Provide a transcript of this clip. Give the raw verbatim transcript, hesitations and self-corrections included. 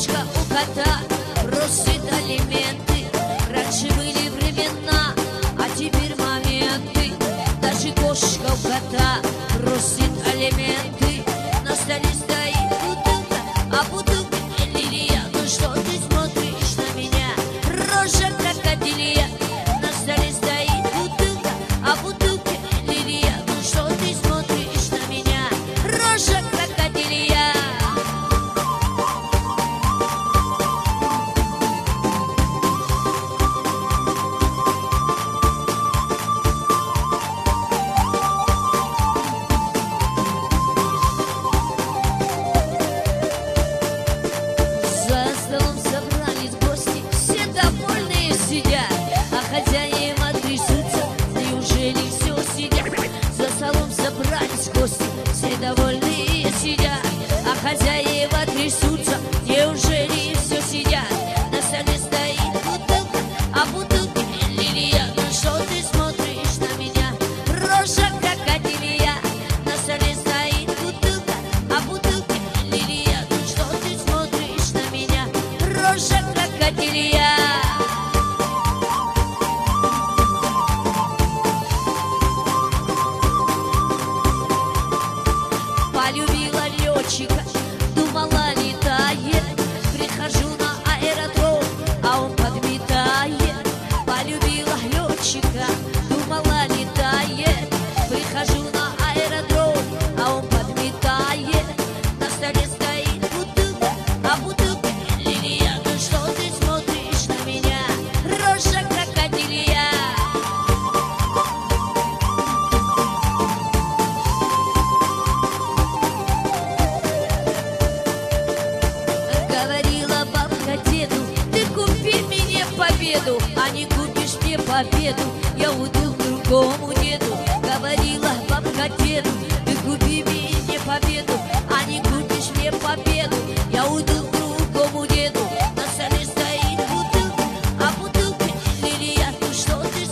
кошка у кота просит алименты. Раньше были времена, а теперь моменты. Даже кошка у кота просит алименты. На столе стоит бутылка, а бутылка не лилия. Ну что ты смотришь на меня, рожа крокодилья? На столе стоит бутылка, а бутылка не лилия. Ну что ты смотришь на меня, рожа крокодилья? Хозяева трясутся, неужели все сидят? За столом собрались гости, все довольные сидят. А хозяева трясутся, неужели все сидят? На столе стоит бутылка, а бутылки лилия. Ну что ты смотришь на меня, рожа крокодилья? На столе стоит бутылка, а бутылки лилия. Ну что ты смотришь на меня, рожа крокодилья? Полюбила летчика, думала летает. Прихожу на аэродром, а он подметает. Полюбила летчика, думала летает. Прихожу на аэродром, а он подметает. На столе стоит бутылка, а бутылка лилия. Ну что ты смотришь на меня, рожа крокодилья? Говорила бабка деду, ты купи мне победу, а не купишь мне победу, я уйду к другому деду. Говорила бабка деду,